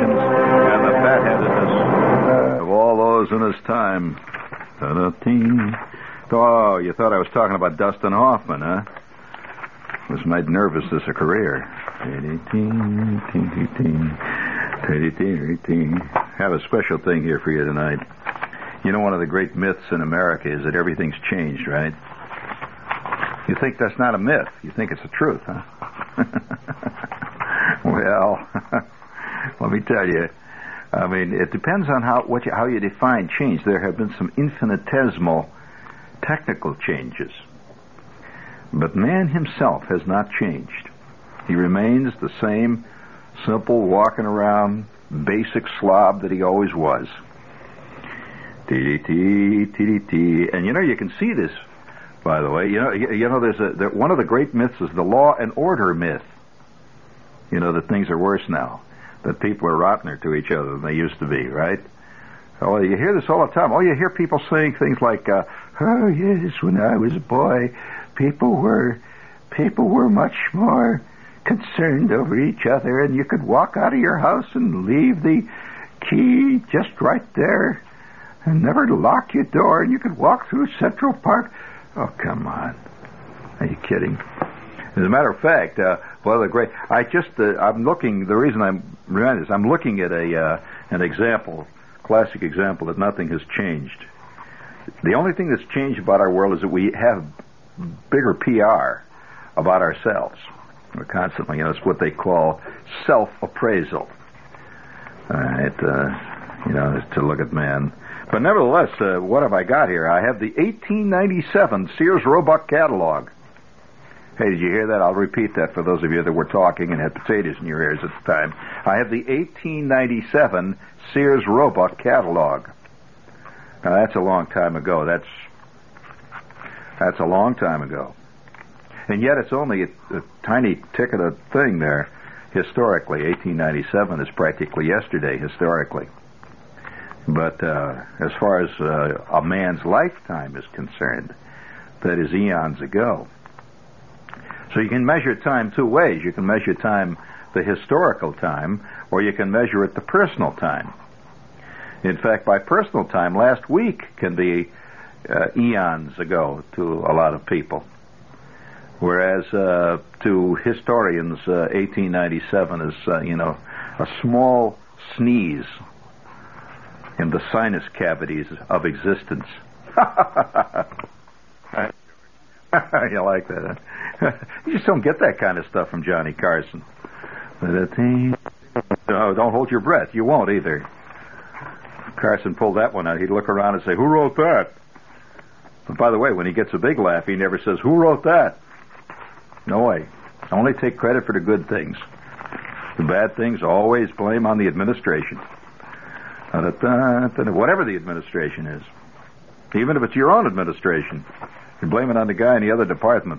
ambitions and the fat-headedness of all those in his time. Oh, you thought I was talking about Dustin Hoffman, huh? This made nervous as a career. Have a special thing here for you tonight. You know, one of the great myths in America is that everything's changed, right? You think that's not a myth. You think it's the truth, huh? Well, let me tell you. I mean, it depends on how you define change. There have been some infinitesimal technical changes. But man himself has not changed. He remains the same simple, walking around, basic slob that he always was. T-D-T, T-D-T. And you know, you can see this, by the way. You know, there's one of the great myths is the law and order myth. You know, that things are worse now. That people are rottener to each other than they used to be, right? Oh, you hear this all the time. Oh, you hear people saying things like, oh, yes, when I was a boy, people were much more concerned over each other, and you could walk out of your house and leave the key just right there and never lock your door, and you could walk through Central Park. Oh, come on. Are you kidding? As a matter of fact, I'm looking, the reason I'm reminded is I'm looking at an example, classic example that nothing has changed. The only thing that's changed about our world is that we have bigger PR about ourselves. We're constantly, it's what they call self-appraisal. To look at man. But nevertheless, what have I got here? I have the 1897 Sears Roebuck catalog. Hey, did you hear that? I'll repeat that for those of you that were talking and had potatoes in your ears at the time. I have the 1897 Sears Roebuck catalog. Now, that's a long time ago. That's a long time ago. And yet it's only a tiny ticketed thing there historically. 1897 is practically yesterday historically. But as far as a man's lifetime is concerned, that is eons ago. So you can measure time two ways. You can measure time, the historical time, or you can measure it the personal time. In fact, by personal time, last week can be eons ago to a lot of people. Whereas to historians, 1897 is, a small sneeze in the sinus cavities of existence. You like that, huh? You just don't get that kind of stuff from Johnny Carson. No, don't hold your breath. You won't either. Carson pulled that one out. He'd look around and say, who wrote that? But by the way, when he gets a big laugh, he never says, who wrote that? No way. Only take credit for the good things. The bad things, always blame on the administration. Whatever the administration is. Even if it's your own administration. You blame it on the guy in the other department.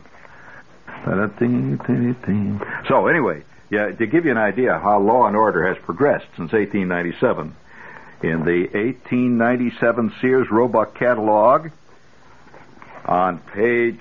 So anyway, to give you an idea how law and order has progressed since 1897, in the 1897 Sears Roebuck catalog, on page,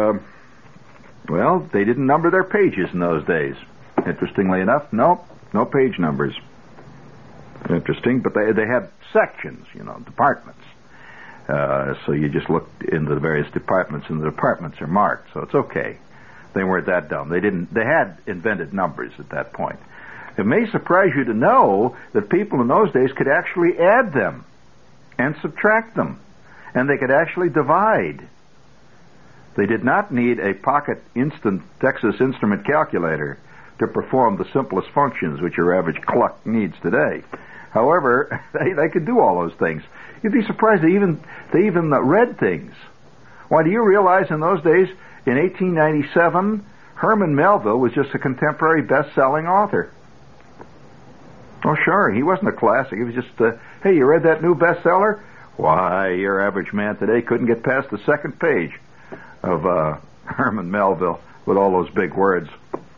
they didn't number their pages in those days. Interestingly enough, no page numbers. Interesting, but they had sections, departments. So you just look into the various departments, and the departments are marked, so it's okay. They weren't that dumb. They had invented numbers at that point. It may surprise you to know that people in those days could actually add them and subtract them, and they could actually divide. They did not need a pocket instant Texas Instrument calculator to perform the simplest functions which your average clock needs today. However, they could do all those things. You'd be surprised they even read things. Why, do you realize in those days, in 1897, Herman Melville was just a contemporary best-selling author? Oh, sure, he wasn't a classic. He was just, hey, you read that new bestseller? Why, your average man today couldn't get past the second page of Herman Melville with all those big words.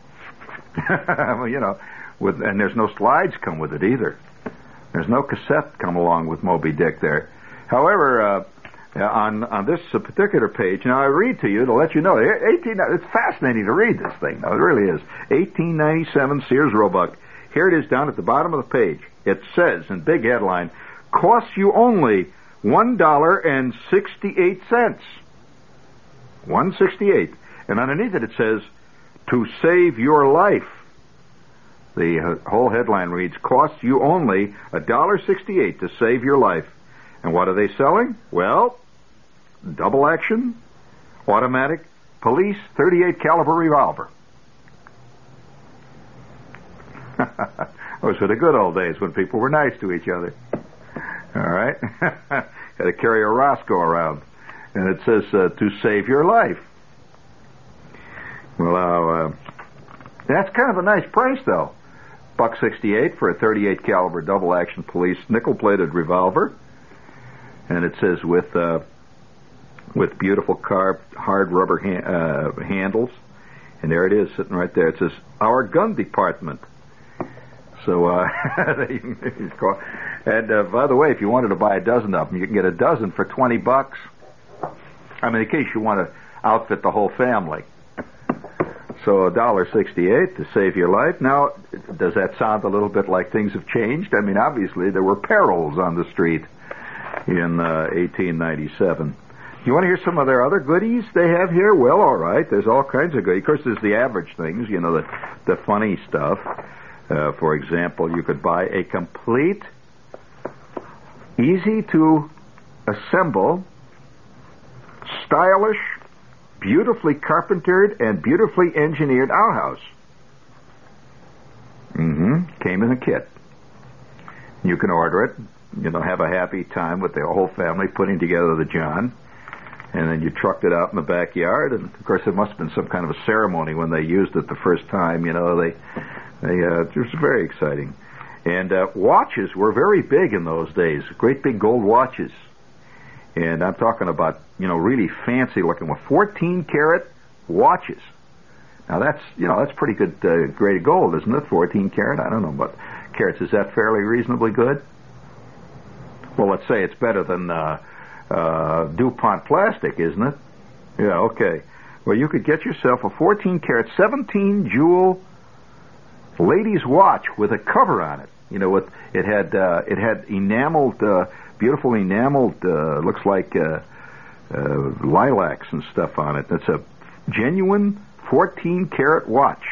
And there's no slides come with it either. There's no cassette come along with Moby Dick there. However, on this particular page, now I read to you to let you know, it's fascinating to read this thing. Now, it really is. 1897 Sears Roebuck. Here it is down at the bottom of the page. it says in big headline, costs you only $1.68. $1.68. And underneath it says, to save your life. The whole headline reads, costs you only $1.68 to save your life. And what are they selling? Well, double action, automatic, police, .38 caliber revolver. Those were the good old days when people were nice to each other. All right? Had to carry a Roscoe around. And it says, to save your life. Well, that's kind of a nice price, though. $1.68 for a .38 caliber double action police nickel-plated revolver. And it says with beautiful carved hard rubber handles. And there it is, sitting right there. It says, our gun department. So, and by the way, if you wanted to buy a dozen of them, you can get a dozen for $20. I mean, in case you want to outfit the whole family. So $1.68 to save your life. Now, does that sound a little bit like things have changed? I mean, obviously, there were perils on the street in 1897. You want to hear some of their other goodies they have here? Well, all right. There's all kinds of goodies. Of course, there's the average things, you know, the funny stuff. For example, you could buy a complete, easy-to-assemble, stylish, beautifully carpentered and beautifully engineered outhouse. Came in a kit. You can order it, you know, have a happy time with the whole family putting together the John, and then you trucked it out in the backyard, and of course there must have been some kind of a ceremony when they used it the first time, you know, it was very exciting. And watches were very big in those days, great big gold watches. And I'm talking about, you know, really fancy looking with 14-karat watches. Now that's pretty good grade of gold, isn't it? 14-karat? I don't know, but carats, is that fairly reasonably good? Well, let's say it's better than DuPont plastic, isn't it? Yeah, okay. Well, you could get yourself a 14-karat, 17-jewel ladies' watch with a cover on it. You know, it had enameled, beautiful enameled, looks like lilacs and stuff on it. That's a genuine 14-karat watch.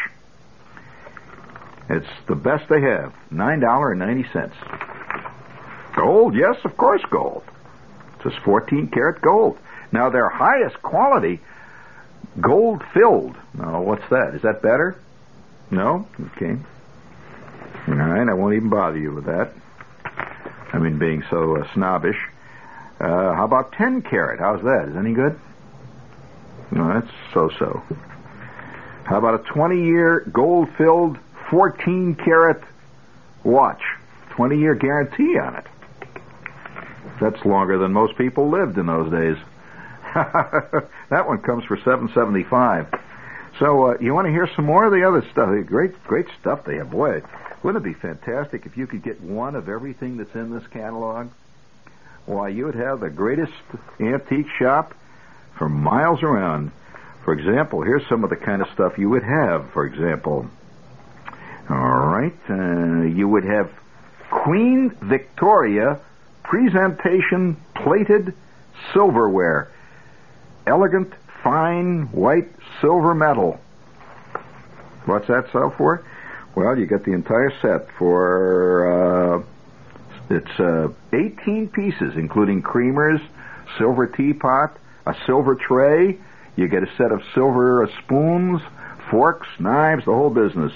It's the best they have. $9.90. Gold? Yes, of course, gold. It's just 14-karat gold. Now, their highest quality, gold-filled. Now, what's that? Is that better? No? Okay. All right, I won't even bother you with that. I mean, being so snobbish. How about 10-karat? How's that? Is any good? No, that's so-so. How about a 20-year gold-filled 14-karat watch? 20-year guarantee on it. That's longer than most people lived in those days. That one comes for $7.75. So you want to hear some more of the other stuff? Great stuff they have. Boy, wouldn't it be fantastic if you could get one of everything that's in this catalog? Why, you would have the greatest antique shop for miles around. For example, here's some of the kind of stuff you would have, for example. All right. You would have Queen Victoria presentation plated silverware. Elegant, fine, white silver metal. What's that sell for? Well, you get the entire set for, it's 18 pieces, including creamers, silver teapot, a silver tray. You get a set of silver spoons, forks, knives, the whole business.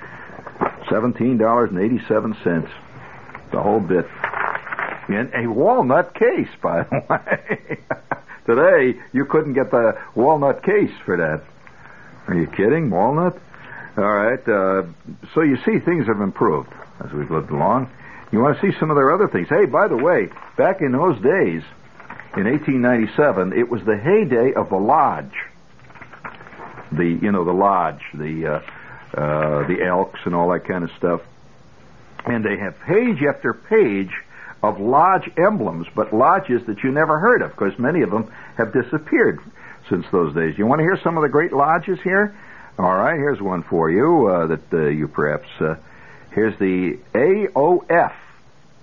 $17.87. The whole bit. And a walnut case, by the way. Today, you couldn't get the walnut case for that. Are you kidding? Walnut? All right. So you see, things have improved as we've lived along. You want to see some of their other things. Hey, by the way, back in those days, in 1897, it was the heyday of the lodge. The lodge, the Elks and all that kind of stuff. And they have page after page of lodge emblems, but lodges that you never heard of, because many of them have disappeared since those days. You want to hear some of the great lodges here? All right, here's one for you that you perhaps... here's the AOF,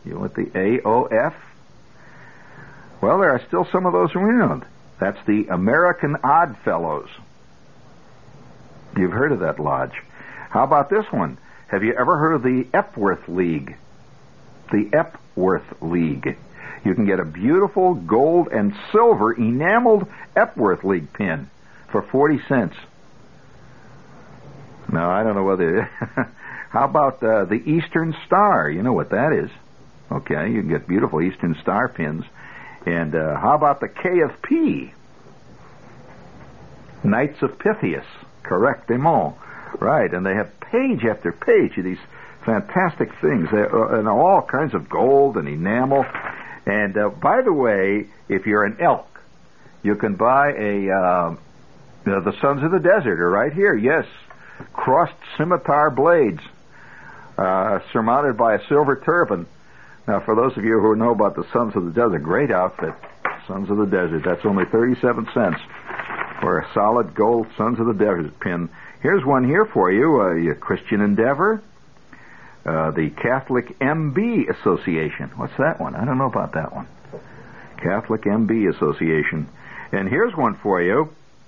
You want the AOF? Well, there are still some of those around. That's the American Odd Fellows. You've heard of that lodge. How about this one? Have you ever heard of the Epworth League? The Epworth League. You can get a beautiful gold and silver enameled Epworth League pin for 40 cents. Now, I don't know whether... How about the Eastern Star? You know what that is. Okay, you can get beautiful Eastern Star pins. And how about the KFP? Knights of Pythias. Correctement. Right, and they have page after page of these fantastic things. And all kinds of gold and enamel. And by the way, if you're an elk, you can buy the Sons of the Desert are right here. Yes, crossed scimitar blades, surmounted by a silver turban. Now, for those of you who know about the Sons of the Desert, great outfit, Sons of the Desert. That's only 37 cents for a solid gold Sons of the Desert pin. Here's one here for you, Christian Endeavor. The Catholic MB Association. What's that one? I don't know about that one. Catholic MB Association. And here's one for you.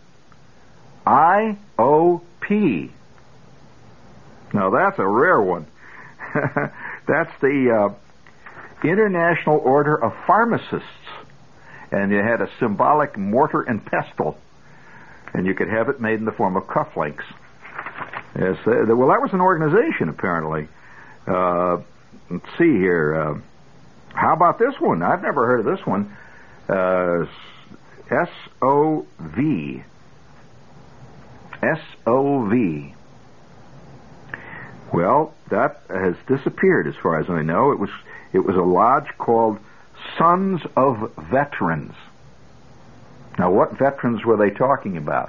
IOP. Now, that's a rare one. That's the International Order of Pharmacists. And you had a symbolic mortar and pestle. And you could have it made in the form of cufflinks. Yes, well, that was an organization, apparently. Let's see here. How about this one? I've never heard of this one. SOV. SOV. Well, that has disappeared as far as I know. It was a lodge called Sons of Veterans. Now, what veterans were they talking about?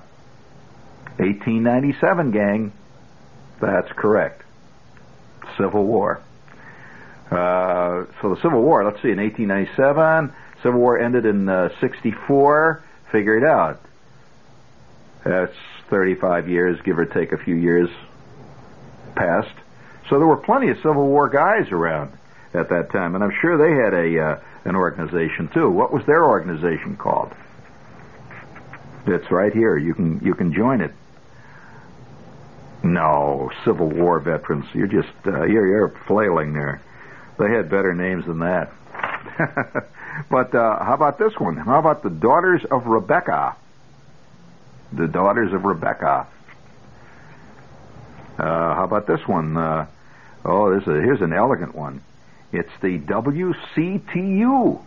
1897, gang. That's correct. Civil War. So the Civil War, let's see, in 1897, Civil War ended in 64. Figure it out. That's 35 years, give or take a few years passed. So there were plenty of Civil War guys around at that time, and I'm sure they had an organization too. What was their organization called? It's right here. You can join it. No, Civil War veterans. You're just you're flailing there. They had better names than that. But how about this one? How about the Daughters of Rebecca? The Daughters of Rebecca. How about this one? Here's an elegant one. It's the WCTU.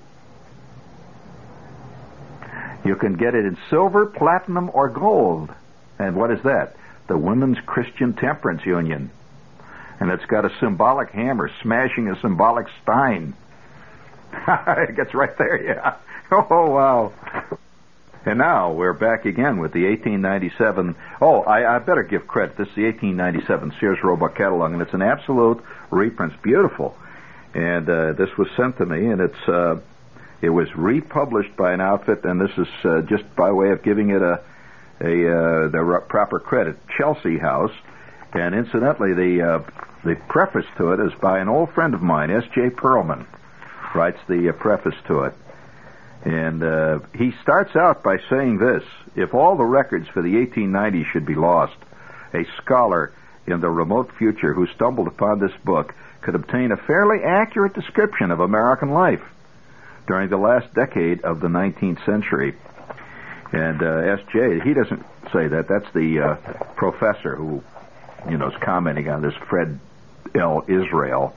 You can get it in silver, platinum, or gold. And what is that? The Women's Christian Temperance Union. And it's got a symbolic hammer smashing a symbolic stein. It gets right there, yeah. Oh, wow. And now we're back again with the 1897. Oh, I better give credit. This is the 1897 Sears Roebuck catalog, and it's an absolute reprint. It's beautiful. And this was sent to me, and it was republished by an outfit, and this is just by way of giving it the proper credit, Chelsea House. And incidentally, the preface to it is by an old friend of mine, S.J. Perlman, writes the preface to it. And he starts out by saying this: if all the records for the 1890s should be lost, a scholar in the remote future who stumbled upon this book could obtain a fairly accurate description of American life during the last decade of the 19th century. And S.J., he doesn't say that. That's the professor who, is commenting on this, Fred L. Israel.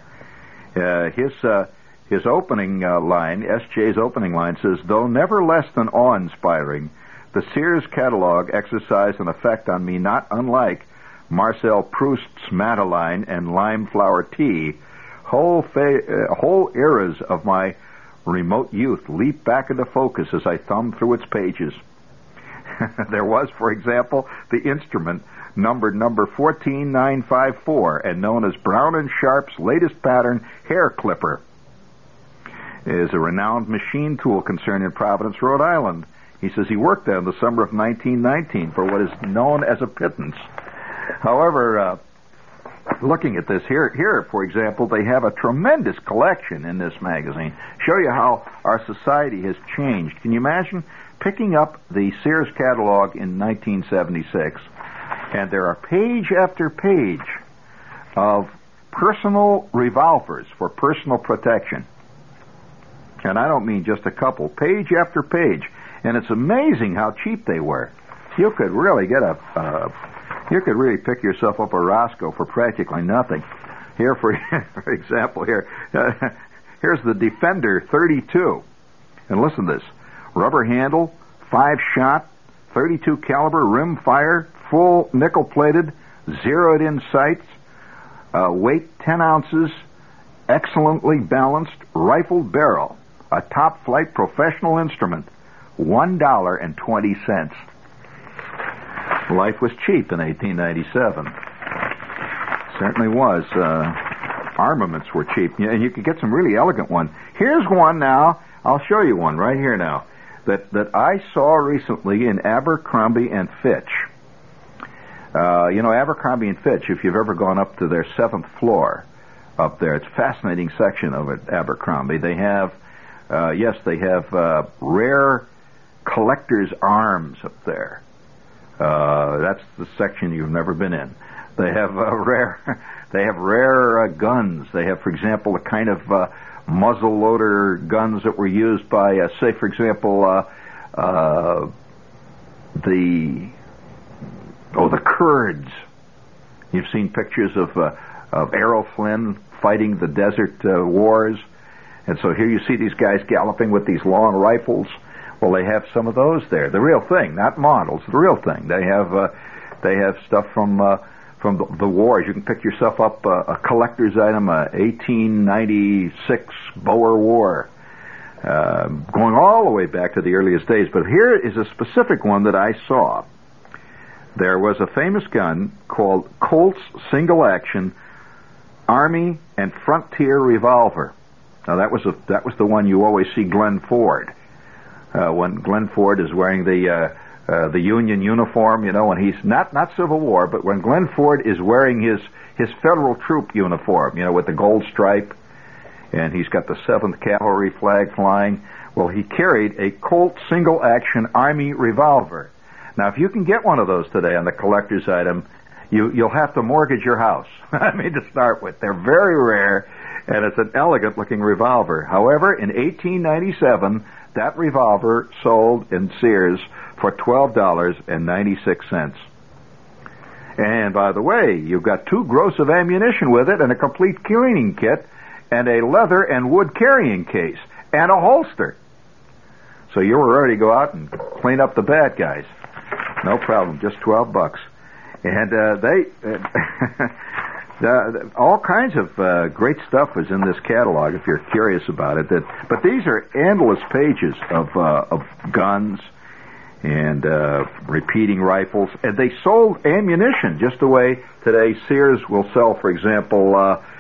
His opening line, S.J.'s opening line, says, though never less than awe-inspiring, the Sears catalog exercised an effect on me not unlike Marcel Proust's Madeline and Lime Flower Tea. Whole eras of my remote youth leap back into focus as I thumb through its pages. There was, for example, the instrument numbered number 14954 and known as Brown & Sharp's latest pattern hair clipper. It is a renowned machine tool concern in Providence, Rhode Island. He says he worked there in the summer of 1919 for what is known as a pittance. However, looking at this here, for example, they have a tremendous collection in this magazine. Show you how our society has changed. Can you imagine picking up the Sears catalog in 1976, and there are page after page of personal revolvers for personal protection. And I don't mean just a couple, page after page. And it's amazing how cheap they were. You could really get you could really pick yourself up a Roscoe for practically nothing. Here, for example, here's the Defender 32. And listen to this. Rubber handle, 5-shot, 32 caliber, rim fire, full nickel-plated, zeroed-in sights, weight 10 ounces, excellently balanced, rifled barrel, a top-flight professional instrument, $1.20. Life was cheap in 1897. Certainly was. Armaments were cheap, and you could get some really elegant ones. Here's one now. I'll show you one right here now that I saw recently in Abercrombie and Fitch. Abercrombie and Fitch, if you've ever gone up to their 7th floor up there, it's a fascinating section of it, Abercrombie. They have, rare collector's arms up there. That's the section you've never been in. They have rare guns. They have, for example, a kind of muzzle loader guns that were used by, say, for example, the Kurds. You've seen pictures of Errol Flynn fighting the desert wars, and so here you see these guys galloping with these long rifles. Well, they have some of those there, the real thing, not models, the real thing. They have stuff from the wars. You can pick yourself up a collector's item, a 1896 Boer War, going all the way back to the earliest days. But here is a specific one that I saw. There was a famous gun called Colt's Single Action Army and Frontier Revolver. Now that was the one you always see Glenn Ford. When Glenn Ford is wearing the Union uniform, when he's not Civil War, but when Glenn Ford is wearing his federal troop uniform, with the gold stripe, and he's got the 7th Cavalry flag flying. Well, he carried a Colt Single Action Army Revolver. Now, if you can get one of those today on the collector's item, you'll have to mortgage your house. I mean, to start with. They're very rare, and it's an elegant-looking revolver. However, in 1897, that revolver sold in Sears for $12.96. And by the way, you've got 2 gross of ammunition with it, and a complete cleaning kit, and a leather and wood carrying case, and a holster. So you were ready to go out and clean up the bad guys. No problem, just $12. And all kinds of great stuff is in this catalog if you're curious about it. But these are endless pages of guns and repeating rifles. And they sold ammunition just the way today Sears will sell, for example,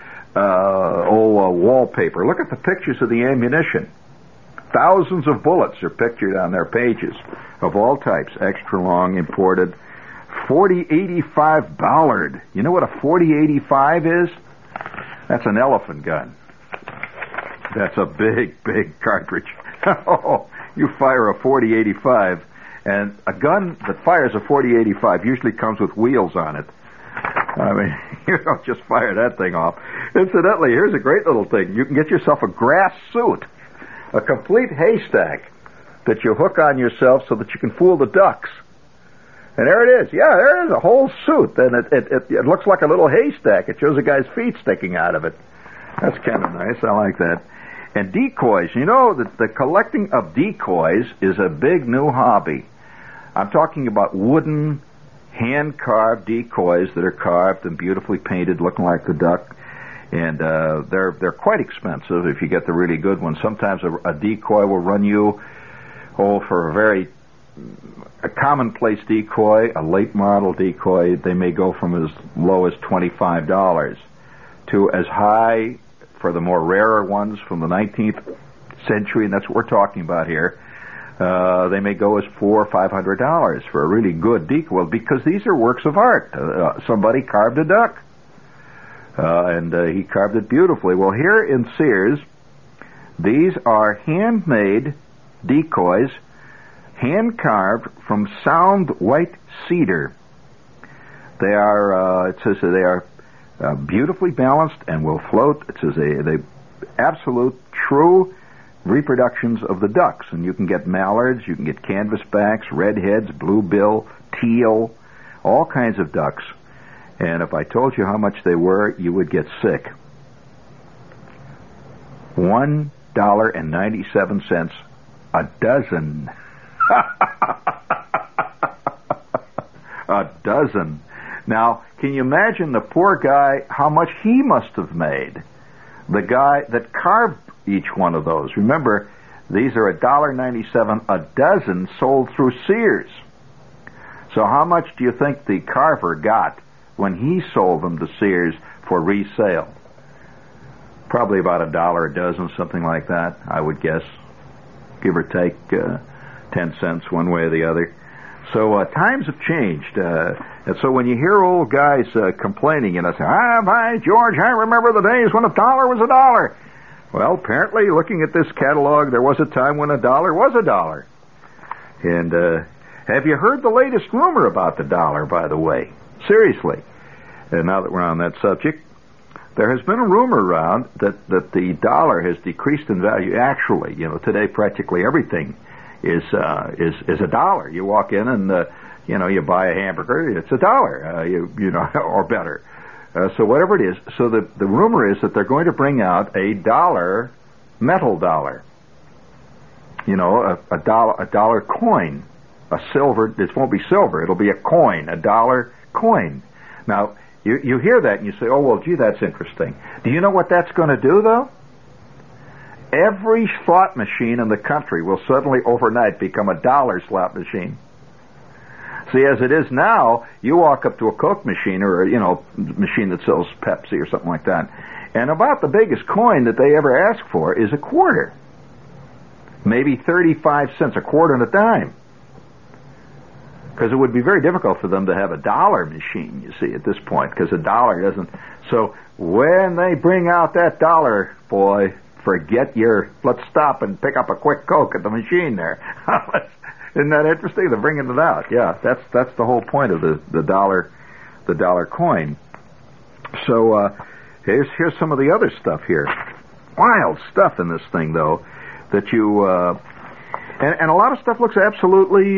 wallpaper. Look at the pictures of the ammunition. Thousands of bullets are pictured on their pages of all types, extra long, imported. 4085 Ballard. You know what a 4085 is? That's an elephant gun. That's a big, big cartridge. Oh, you fire a 4085, and a gun that fires a 4085 usually comes with wheels on it. I mean, you don't just fire that thing off. Incidentally, here's a great little thing. You can get yourself a grass suit, a complete haystack that you hook on yourself so that you can fool the ducks. And there it is. Yeah, there is a whole suit. And it looks like a little haystack. It shows a guy's feet sticking out of it. That's kind of nice. I like that. And decoys. You know, the collecting of decoys is a big new hobby. I'm talking about wooden, hand-carved decoys that are carved and beautifully painted, looking like the duck. And they're quite expensive if you get the really good ones. Sometimes a decoy will run you, for a commonplace decoy, a late model decoy, they may go from as low as $25 to as high for the more rarer ones from the 19th century, and that's what we're talking about here. They may go as $400 or $500 for a really good decoy, because these are works of art. Somebody carved a duck. and he carved it beautifully. Well, here in Sears, these are handmade decoys, hand-carved from sound white cedar. They are, it says that they are beautifully balanced and will float. It says they absolute, true reproductions of the ducks. And you can get mallards, you can get canvasbacks, redheads, bluebill, teal, all kinds of ducks. And if I told you how much they were, you would get sick. $1.97 a dozen. A dozen. Now, can you imagine the poor guy, how much he must have made? The guy that carved each one of those. Remember, these are $1.97 a dozen sold through Sears. So how much do you think the carver got when he sold them to Sears for resale? Probably about $1 a dozen, something like that, I would guess. Give or take 10 cents one way or the other. So times have changed. And so when you hear old guys complaining, say, by George, I remember the days when $1 was $1. Well, apparently, looking at this catalog, there was a time when $1 was $1. And have you heard the latest rumor about the dollar, by the way? Seriously. And now that we're on that subject, there has been a rumor around that the dollar has decreased in value. Actually, today practically everything is $1. You walk in and you buy a hamburger, it's $1. Or better. So whatever it is. So the rumor is that they're going to bring out a dollar, metal dollar. A dollar coin, a silver. It won't be silver. It'll be a coin, a dollar coin. Now you hear that and you say, oh well, gee, that's interesting. Do you know what that's going to do though? Every slot machine in the country will suddenly overnight become a dollar slot machine. See, as it is now, you walk up to a Coke machine or, machine that sells Pepsi or something like that, and about the biggest coin that they ever ask for is a quarter. Maybe 35 cents, a quarter and a dime. Because it would be very difficult for them to have a dollar machine, you see, at this point, because a dollar doesn't. So when they bring out that dollar, boy, let's stop and pick up a quick Coke at the machine there. Isn't that interesting? They're bringing it out. Yeah, that's the whole point of the dollar coin. So here's some of the other stuff here. Wild stuff in this thing, though, that you and a lot of stuff looks absolutely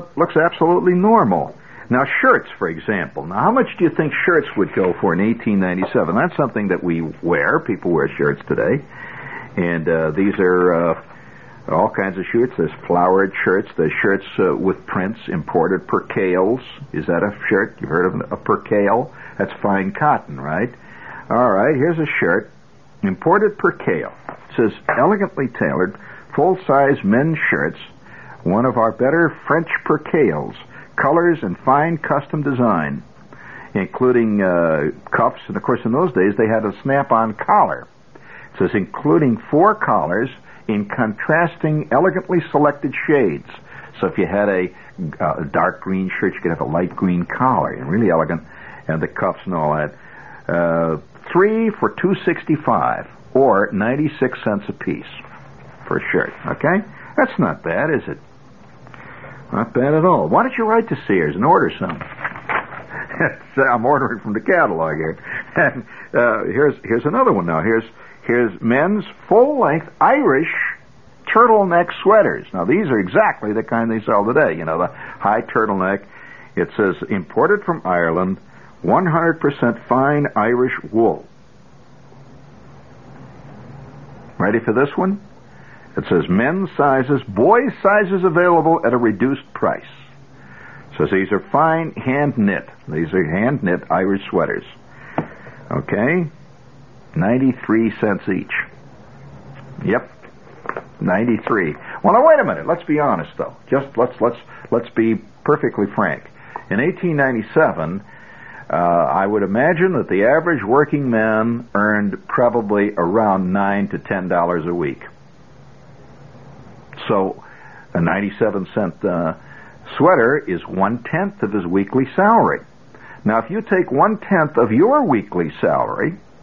normal. Now, shirts, for example. Now, how much do you think shirts would go for in 1897? That's something that we wear. People wear shirts today, and these are. All kinds of shirts. There's flowered shirts. There's shirts with prints, imported percales. Is that a shirt? You've heard of a percale? That's fine cotton, right? All right, here's a shirt. Imported percale. It says, elegantly tailored, full-size men's shirts. One of our better French percales. Colors and fine custom design, including cuffs. And, of course, in those days, they had a snap-on collar. It says, including 4 collars, in contrasting, elegantly selected shades. So if you had a dark green shirt, you could have a light green collar, and really elegant, and the cuffs and all that. 3 for $2.65, or 96 cents a piece for a shirt. Okay, that's not bad, is it? Not bad at all. Why don't you write to Sears and order some? I'm ordering from the catalog here. And here's another one now. Here's men's full-length Irish turtleneck sweaters. Now, these are exactly the kind they sell today. The high turtleneck. It says, imported from Ireland, 100% fine Irish wool. Ready for this one? It says, men's sizes, boys' sizes available at a reduced price. It says these are fine hand-knit. These are hand-knit Irish sweaters. Okay? 93 cents each. Yep, 93. Well, now wait a minute. Let's be honest, though. Just let's be perfectly frank. In 1897, I would imagine that the average working man earned probably around $9 to $10 a week. So, a 97-cent sweater is 1/10 of his weekly salary. Now, if you take 1/10 of your weekly salary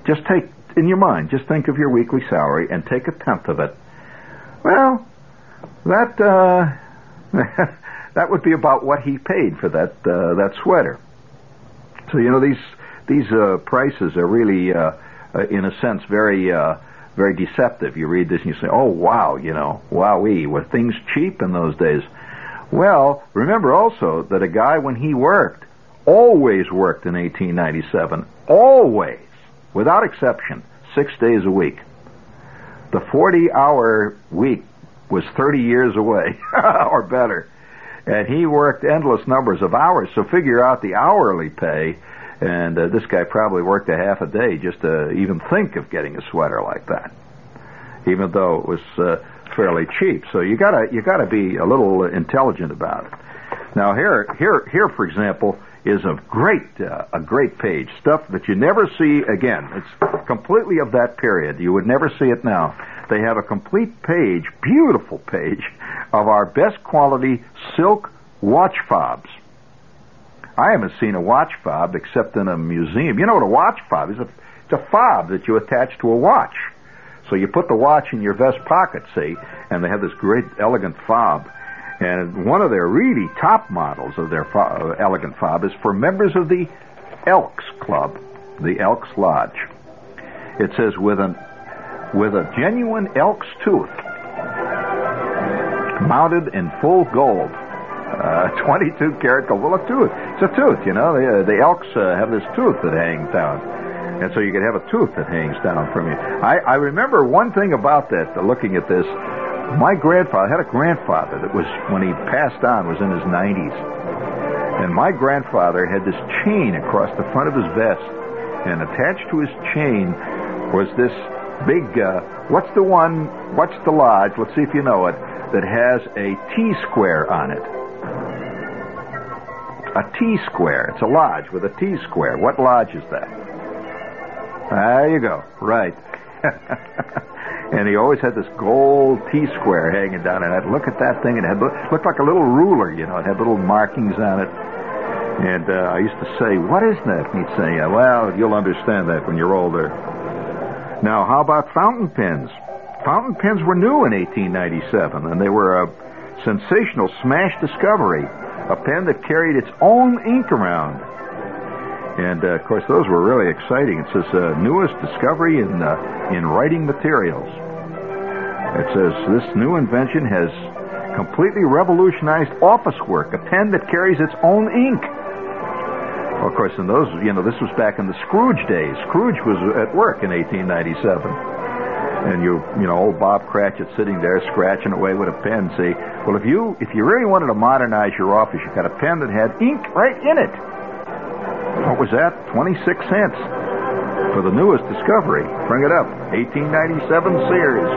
Just take, in your mind, just think of your weekly salary and take 1/10 of it. Well, that that would be about what he paid for that sweater. So these prices are really, in a sense, very deceptive. You read this and you say, "Oh wow, wowee, were things cheap in those days?" Well, remember also that a guy, when he worked, always worked in 1897, always, without exception, 6 days a week. The 40-hour week was 30 years away, or better. And he worked endless numbers of hours, so figure out the hourly pay, and this guy probably worked a half a day just to even think of getting a sweater like that, even though it was fairly cheap. So you gotta be a little intelligent about it. Now here, for example, is a great page, stuff that you never see again. It's completely of that period. You would never see it now. They have a complete page, beautiful page, of our best quality silk watch fobs. I haven't seen a watch fob except in a museum. You know what a watch fob is? It's a fob that you attach to a watch. So you put the watch in your vest pocket, see, and they have this great, elegant fob. And one of their really top models of their elegant fob is for members of the Elks Club, the Elks Lodge. It says, with a genuine elk's tooth, mounted in full gold, 22-karat gold. Well, a tooth. It's a tooth, The elks have this tooth that hangs down. And so you could have a tooth that hangs down from you. I remember one thing about that, looking at this. My grandfather had a grandfather that was, when he passed on, was in his 90s. And my grandfather had this chain across the front of his vest. And attached to his chain was this big, what's the lodge, let's see if you know it, that has a T-square on it. A T-square. It's a lodge with a T-square. What lodge is that? There you go. Right. And he always had this gold T-square hanging down, and I'd look at that thing, and it looked like a little ruler, It had little markings on it. And I used to say, "What is that?" And he'd say, "Well, you'll understand that when you're older." Now, how about fountain pens? Fountain pens were new in 1897, and they were a sensational smash discovery. A pen that carried its own ink around. And, of course, those were really exciting. It says, newest discovery in writing materials. It says, this new invention has completely revolutionized office work. A pen that carries its own ink. Well, of course, in those, this was back in the Scrooge days. Scrooge was at work in 1897. And old Bob Cratchit sitting there scratching away with a pen. See, well, if you really wanted to modernize your office, you got a pen that had ink right in it. What was that? 26 cents for the newest discovery. Bring it up. 1897 Sears.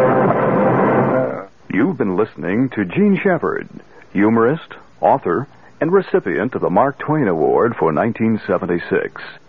You've been listening to Gene Shepard, humorist, author, and recipient of the Mark Twain Award for 1976.